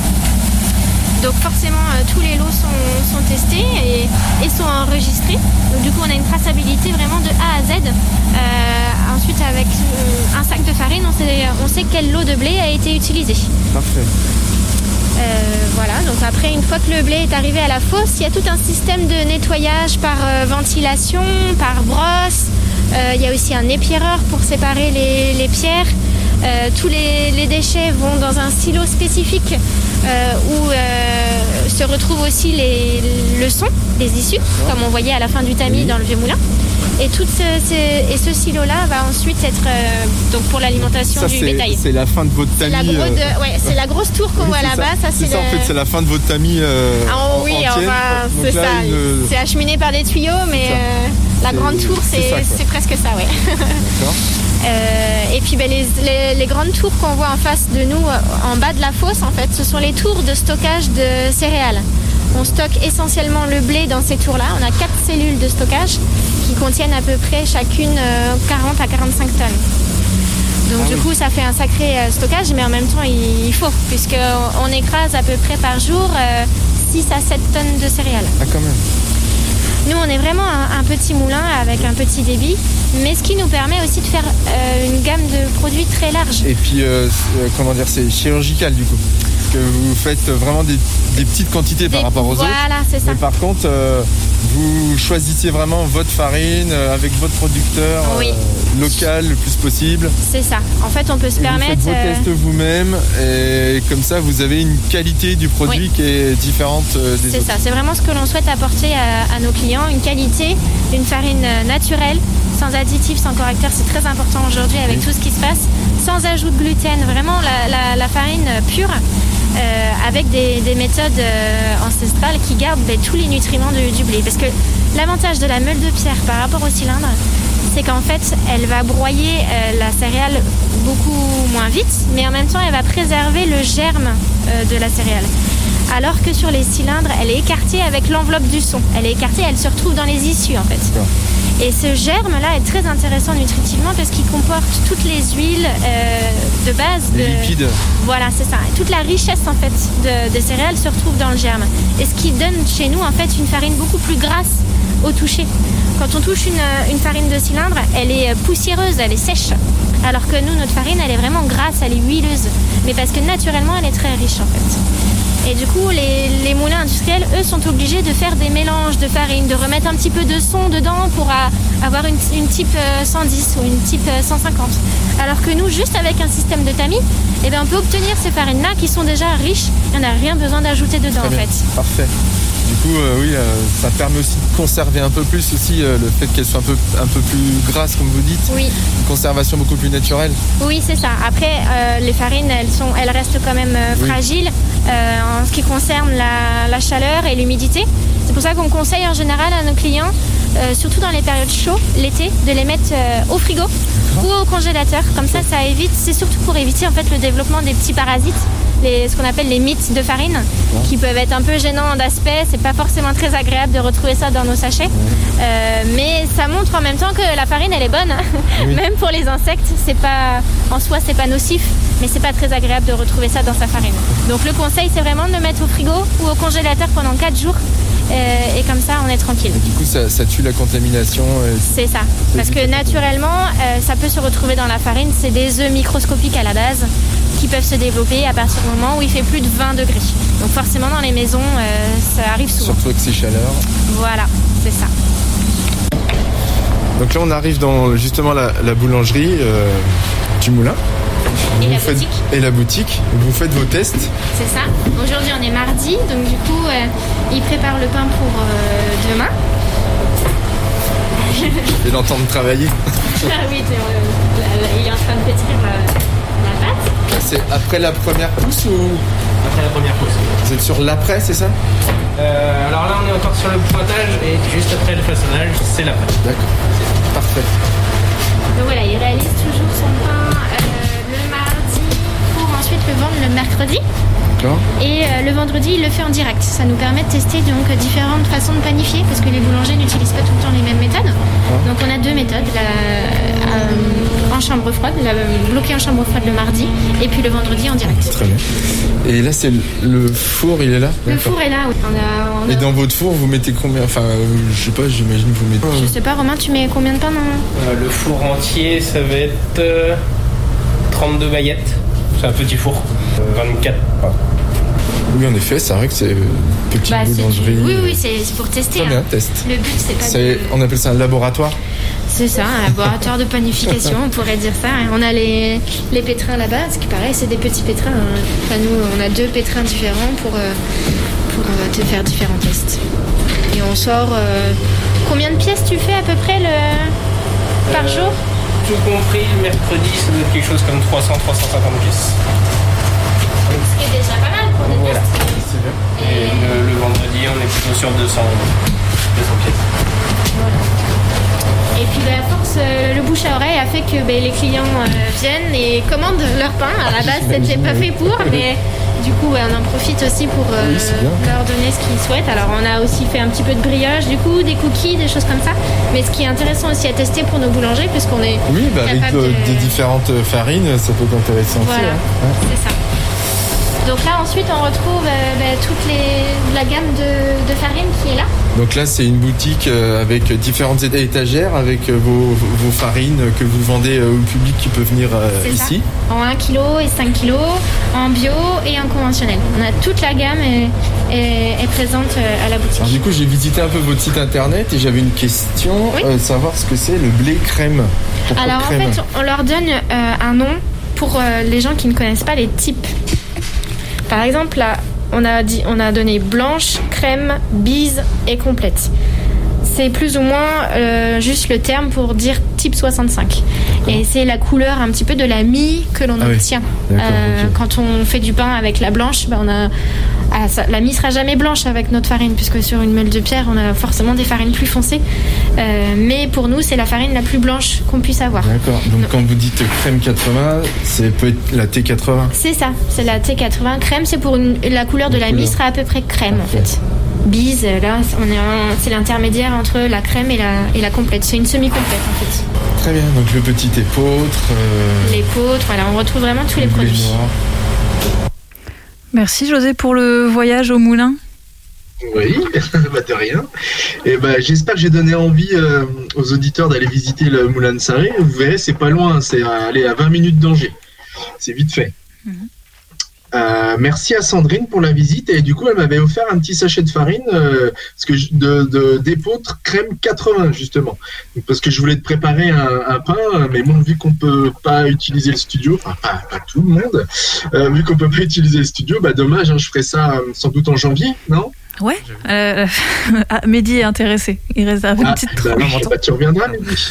Donc forcément, euh, tous les lots sont, sont testés et, et sont enregistrés. Donc du coup, on a une traçabilité vraiment de A à Z. Euh, ensuite, avec euh, un sac de farine, on sait, on sait quel lot de blé a été utilisé. Parfait. Euh, voilà, donc après, une fois que le blé est arrivé à la fosse, il y a tout un système de nettoyage par euh, ventilation, par brosse. Euh, il y a aussi un épierreur pour séparer les, les pierres. Euh, tous les, les déchets vont dans un silo spécifique euh, où euh, se retrouvent aussi les, le son, les issues, comme on voyait à la fin du tamis dans le vieux moulin. Et, tout ce, ce- et ce silo-là va ensuite être euh, donc pour l'alimentation Ça, du c'est, bétail. c'est la fin de votre C'est la, tamis. gros euh, de- ouais, c'est la grosse tour qu'on oui, voit c'est là-bas. Ça, c'est c'est ça, en le- fait, c'est la fin de votre tamis. euh, Ah, oui, entière. enfin, Donc c'est là, ça. une- C'est acheminé par des tuyaux, mais euh, la C'est- grande tour, c'est c'est, ça, quoi. c'est presque ça, ouais. D'accord. Euh, et puis ben, les, les- les grandes tours qu'on voit en face de nous, euh, en bas de la fosse, en fait, ce sont les tours de stockage de céréales. On stocke essentiellement le blé dans ces tours-là. On a quatre cellules de stockage qui contiennent à peu près chacune euh, quarante à quarante-cinq tonnes. Donc Ah du oui. coup, ça fait un sacré euh, stockage, mais en même temps, il, il faut, puisqu'on on écrase à peu près par jour euh, six à sept tonnes de céréales. Ah, quand même. Nous, on est vraiment un, un petit moulin avec un petit débit, mais ce qui nous permet aussi de faire euh, une gamme de produits très large. Et puis, euh, c'est- euh, comment dire, c'est chirurgical du coup. Parce que vous faites vraiment des, des petites quantités par Des- rapport aux voilà, autres. c'est ça. Mais par contre, euh, vous choisissez vraiment votre farine euh, avec votre producteur Oui. euh, local le plus possible. C'est ça. En fait, on peut se Et permettre. Vous faites vos euh, tests vous-même et comme ça, vous avez une qualité du produit Oui. qui est différente euh, des C'est autres. ça, c'est vraiment ce que l'on souhaite apporter à, à nos clients, une qualité, une farine euh, naturelle, sans additifs, sans correcteurs, c'est très important aujourd'hui avec Oui. tout ce qui se passe, sans ajout de gluten, vraiment la, la- la farine pure, euh, avec des, des méthodes euh, ancestrales qui gardent ben, tous les nutriments du, du blé. Parce que l'avantage de la meule de pierre par rapport au cylindre, c'est qu'en fait, elle va broyer euh, la céréale beaucoup moins vite, mais en même temps, elle va préserver le germe euh, de la céréale. Alors que sur les cylindres, elle est écartée avec l'enveloppe du son. Elle est écartée, elle se retrouve dans les issues en fait. Et ce germe-là est très intéressant nutritivement parce qu'il comporte toutes les huiles euh, de base. Les de... lipides. Voilà, c'est ça. Toute la richesse en fait de, des céréales se retrouve dans le germe. Et ce qui donne chez nous en fait une farine beaucoup plus grasse au toucher. Quand on touche une, une farine de cylindre, elle est poussiéreuse, elle est sèche. Alors que nous, notre farine, elle est vraiment grasse, elle est huileuse. Mais parce que naturellement, elle est très riche en fait. Et du coup, les, les moulins industriels, eux, sont obligés de faire des mélanges de farine, de remettre un petit peu de son dedans pour a, avoir une, une type euh, cent dix ou une type euh, cent cinquante. Alors que nous, juste avec un système de tamis, eh ben, on peut obtenir ces farines-là qui sont déjà riches. Il n'y en a rien besoin d'ajouter dedans Très en bien. fait. Parfait. Du coup, euh, oui, euh, ça permet aussi de conserver un peu plus aussi euh, le fait qu'elle soit un peu, un peu plus grasse, comme vous dites. Oui. Une conservation beaucoup plus naturelle. Oui, c'est ça. Après, euh, les farines, elles, sont, elles restent quand même euh, Oui. fragiles euh, en ce qui concerne la, la chaleur et l'humidité. C'est pour ça qu'on conseille en général à nos clients, euh, surtout dans les périodes chaudes, l'été, de les mettre euh, au frigo ou au congélateur. Comme ça, ça évite, c'est surtout pour éviter en fait le développement des petits parasites, les, ce qu'on appelle les mites de farine, qui peuvent être un peu gênants d'aspect. C'est pas forcément très agréable de retrouver ça dans nos sachets, Euh, mais ça montre en même temps que la farine, elle est bonne. Oui. Même pour les insectes, c'est pas en soi, c'est pas nocif, mais c'est pas très agréable de retrouver ça dans sa farine. Donc le conseil, c'est vraiment de le mettre au frigo ou au congélateur pendant quatre jours. Euh, et comme ça, on est tranquille. Du coup, ça, ça tue la contamination. et- C'est ça. Parce que naturellement, euh, ça peut se retrouver dans la farine. C'est des œufs microscopiques à la base qui peuvent se développer à partir du moment où il fait plus de vingt degrés. Donc forcément, dans les maisons, euh, ça arrive souvent. Surtout avec ces chaleurs. Voilà, c'est ça. Donc là, on arrive dans justement la, la boulangerie euh, du moulin. Et Vous la faites- boutique. Et la boutique. Vous faites vos tests. C'est ça. Aujourd'hui, on est mardi, donc du coup, euh, ils préparent le pain pour euh, demain. Et l'entendre travailler. Ah oui, c'est, euh, là, là, il est en train de pétrir euh, la pâte. Là, c'est après la première pousse ou Après la première pause. vous êtes sur l'après, c'est ça? Euh, alors là, on est encore sur le pointage et juste après le façonnage, c'est la pâte. D'accord. Parfait. Donc voilà, il réalise toujours son pain euh, le mardi pour ensuite le vendre le mercredi. D'accord. Et euh, le vendredi, il le fait en direct. Ça nous permet de tester donc différentes façons de panifier parce que les boulangers n'utilisent pas tout le temps les mêmes méthodes. Donc on a deux méthodes, la, euh, en chambre froide, la, bloquée en chambre froide le mardi et puis le vendredi en direct. Très bien. Et là, c'est le, le four, il est là? Le D'accord. four est là, oui. On a, on a- Et dans votre four, vous mettez combien? Enfin, euh, je sais pas, j'imagine que vous mettez. Je sais pas, Romain, tu mets combien de pain dans... Euh, le four entier, ça va être euh, trente-deux baguettes. C'est un petit four. Euh, vingt-quatre pains. Oui, en effet, c'est vrai que c'est une petite Bah, c'est du- boulangerie. Oui, oui, c'est c'est pour tester. Très bien, hein. test. Le but, c'est pas C'est- de... On appelle ça un laboratoire. C'est ça, un laboratoire de panification, on pourrait dire ça. On a les, les pétrins là-bas, ce qui paraît, c'est des petits pétrins. hein. Enfin, nous, on a deux pétrins différents pour, euh, pour euh, te faire différents tests. Et on sort... euh, Combien de pièces tu fais à peu près le... par jour? Tout compris, le mercredi, ça doit être quelque chose comme trois cents à trois cent cinquante pièces. Ce qui est déjà pas mal pour des Voilà. tests. Et le, le vendredi, on est plutôt sur deux cents, deux cents pièces. Et puis bah, à force, euh, le bouche à oreille a fait que bah, les clients euh, viennent et commandent leur pain. À la base, c'était pas fait pour, mais du coup, ouais, on en profite aussi pour euh, Oui, c'est bien. leur donner ce qu'ils souhaitent. Alors, on a aussi fait un petit peu de brioche, du coup, des cookies, des choses comme ça. Mais ce qui est intéressant aussi à tester pour nos boulangers, puisqu'on est Oui, bah, avec capable euh, de... des différentes farines, ça peut être intéressant Voilà, aussi. hein. c'est ça. Donc là, ensuite, on retrouve euh, bah, toute les... la gamme de, de farine qui est là. Donc là, c'est une boutique euh, avec différentes étagères, avec euh, vos, vos farines que vous vendez euh, au public qui peut venir euh, C'est ici. ça. En un kilo et cinq kilos, en bio et en conventionnel. On a toute la gamme est, est, est présente euh, à la boutique. Alors du coup, j'ai visité un peu votre site internet et j'avais une question, Oui. euh, savoir ce que c'est le blé crème. Pourquoi Alors crème en fait, on leur donne euh, un nom pour euh, les gens qui ne connaissent pas les types. Par exemple, là, on a, dit, on a donné blanche, crème, bise et complète. C'est plus ou moins euh, juste le terme pour dire type soixante-cinq. Et c'est la couleur un petit peu de la mie que l'on Ah oui. obtient. D'accord, Euh, ok. Quand on fait du pain avec la blanche, ben on a, ah, ça- la mie sera jamais blanche avec notre farine, puisque sur une meule de pierre, on a forcément des farines plus foncées. Euh, mais pour nous, c'est la farine la plus blanche qu'on puisse avoir. D'accord. Donc quand vous dites crème quatre-vingts, c'est peut être la T quatre-vingts. C'est ça, c'est la T quatre-vingts. Crème, c'est pour une, la couleur de la mie sera à peu près crème en fait. Bise, là, on est en- c'est l'intermédiaire entre la crème et la, et la complète. C'est une semi-complète en fait. Très bien. Donc le petit épeautre. Euh, L'épeautre, voilà, on retrouve vraiment tous les le blé produits. noir. Merci José pour le voyage au moulin. Oui, bah de rien. Et ben j'espère que j'ai donné envie euh, aux auditeurs d'aller visiter le Moulin de Saint-Ré. Vous verrez, c'est pas loin, c'est à, aller à vingt minutes d'Angers. C'est vite fait. Euh, merci à Sandrine pour la visite et du coup elle m'avait offert un petit sachet de farine euh, parce que je- de, de d'épeautre crème quatre-vingts justement. Donc, parce que je voulais te préparer un, un pain, mais bon vu qu'on peut pas utiliser le studio, enfin pas, pas tout le monde, euh, vu qu'on peut pas utiliser le studio, bah dommage, hein, je ferai ça euh, sans doute en janvier, non? Ouais. Euh, ah, Mehdi est intéressé. Il réserve une Ah, petite bah oui, bah, tu reviendras, Mehdi.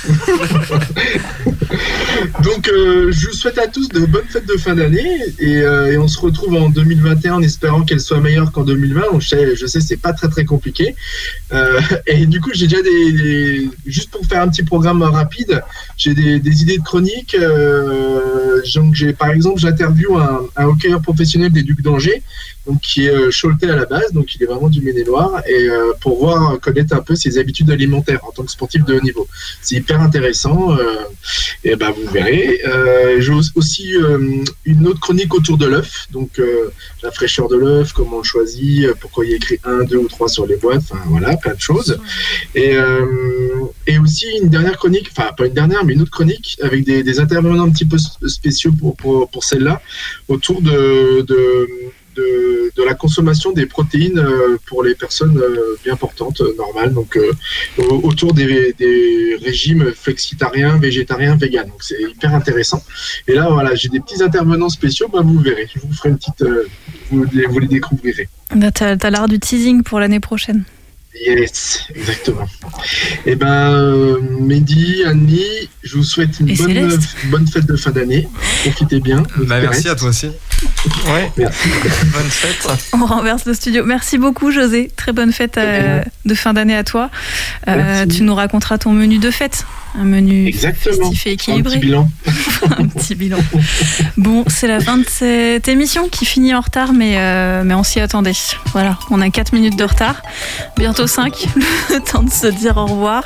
Donc, euh, je vous souhaite à tous de bonnes fêtes de fin d'année et, euh, et on se retrouve en deux mille vingt et un en espérant qu'elle soit meilleure qu'en deux mille vingt. Donc, je sais, je sais c'est pas très très compliqué. Euh, et du coup, j'ai déjà des, des- juste pour faire un petit programme rapide, j'ai des, des idées de chroniques. Euh, donc, j'ai par exemple, j'interviewe un, un hockeyeur professionnel des Ducs d'Angers, donc qui est euh, Choletais à la base, donc il est vraiment du Maine-et-Loire, et euh, pour voir connaître un peu ses habitudes alimentaires en tant que sportif de haut niveau. C'est hyper intéressant, euh, et ben vous verrez. Euh, j'ai aussi euh, une autre chronique autour de l'œuf, donc euh, la fraîcheur de l'œuf, comment on le choisit, pourquoi il y a écrit un, deux ou trois sur les boîtes, enfin voilà, plein de choses. Et, euh, et aussi une dernière chronique, enfin pas une dernière, mais une autre chronique avec des, des intervenants un petit peu spéciaux pour, pour, pour celle-là, autour de, de De, de la consommation des protéines euh, pour les personnes euh, bien portantes, euh, normales, donc euh, au- autour des, des régimes flexitariens, végétariens, véganes. Donc c'est hyper intéressant. Et là, voilà, j'ai des petits intervenants spéciaux, bah, vous verrez. Je vous ferai une petite... euh, vous, les, vous les découvrirez. Bah, t'as, t'as l'art du teasing pour l'année prochaine. Yes, exactement. Et ben, euh, Mehdi, Annie, je vous souhaite une Et bonne, Céleste. bonne fête de fin d'année. Profitez bien. Bah, merci à toi aussi. Ouais. Merci. Bonne fête. On renverse le studio. Merci beaucoup José. Très bonne fête euh, de fin d'année à toi. Euh, Merci. tu nous raconteras ton menu de fête. Un menu Exactement. festif et Un équilibré. petit bilan. Un petit bilan. Bon, c'est la fin de cette émission qui finit en retard, mais, euh, mais on s'y attendait. Voilà, on a quatre minutes de retard, bientôt cinq, le temps de se dire au revoir.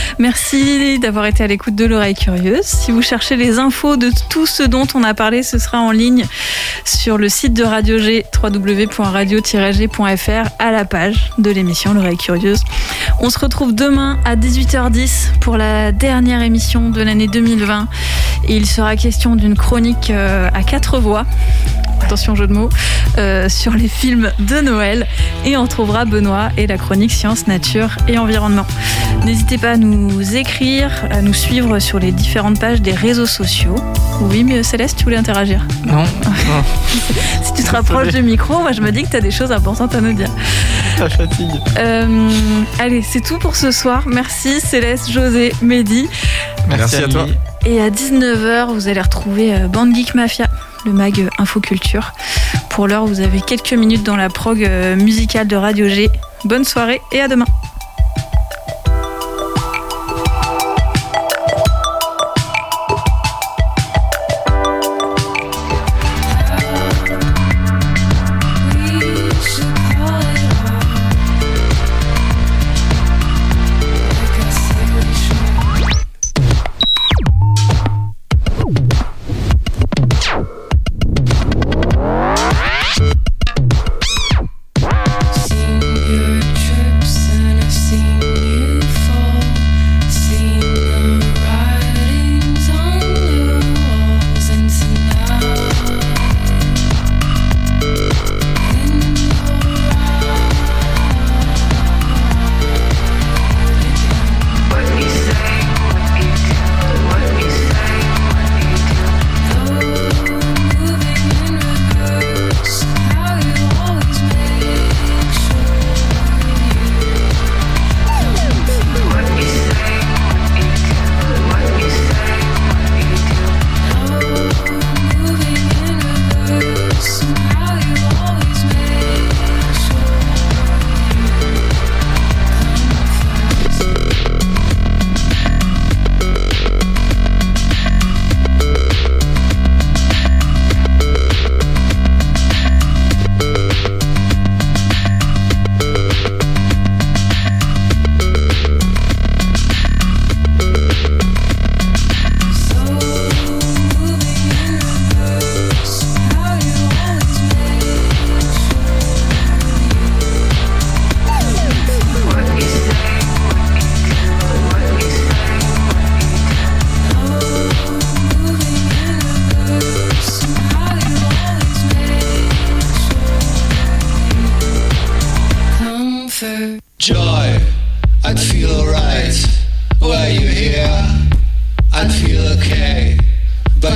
Merci d'avoir été à l'écoute de l'oreille curieuse. Si vous cherchez les infos de tout ce dont on a parlé, ce sera en ligne sur le site de Radio G, w w w point radio tiret g point f r, à la page de l'émission l'oreille curieuse. On se retrouve demain à dix-huit heures dix pour la dernière émission de l'année deux mille vingt et il sera question d'une chronique euh, à quatre voix, attention jeu de mots, euh, sur les films de Noël, et on trouvera Benoît et la chronique Sciences, Nature et Environnement. N'hésitez pas à nous écrire, à nous suivre sur les différentes pages des réseaux sociaux. Oui, mais Céleste, tu voulais interagir? Non, non. Si tu te rapproches du micro, moi je me dis que tu as des choses importantes à nous dire. Ça fatigue. Euh, allez, c'est tout pour ce soir. Merci Céleste, José, Mehdi. Merci à toi. Et à dix-neuf heures, vous allez retrouver euh, Band Geek Mafia, le mag euh, Infoculture. Pour l'heure, vous avez quelques minutes dans la prog euh, musicale de Radio G. Bonne soirée et à demain. Sing your trips and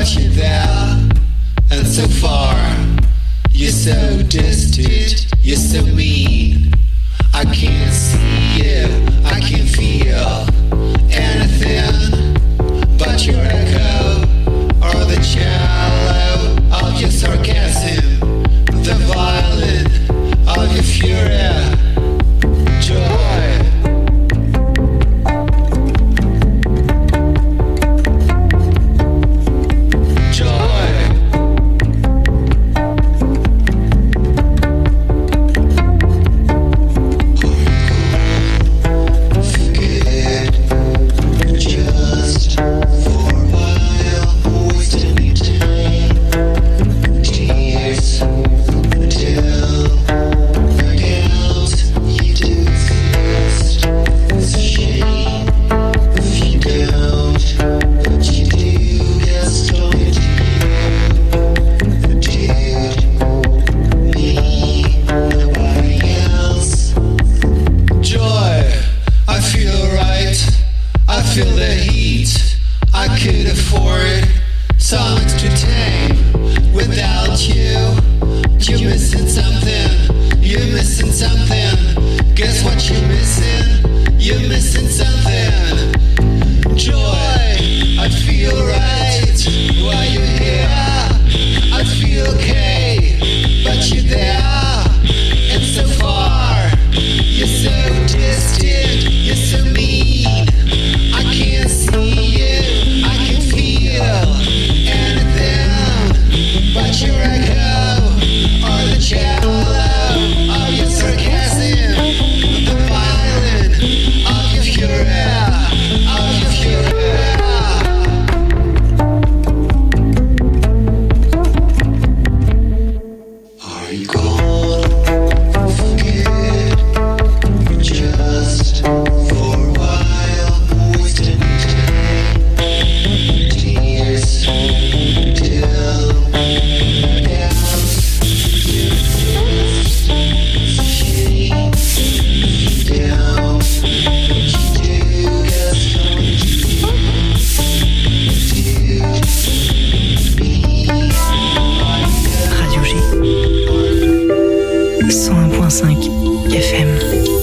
but you're there, and so far, you're so distant, you're so mean. I can't see you, I can't feel anything but your echo or the cello of your sarcasm, the violin of your fury. Joy.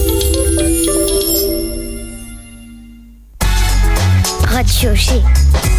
Radio G.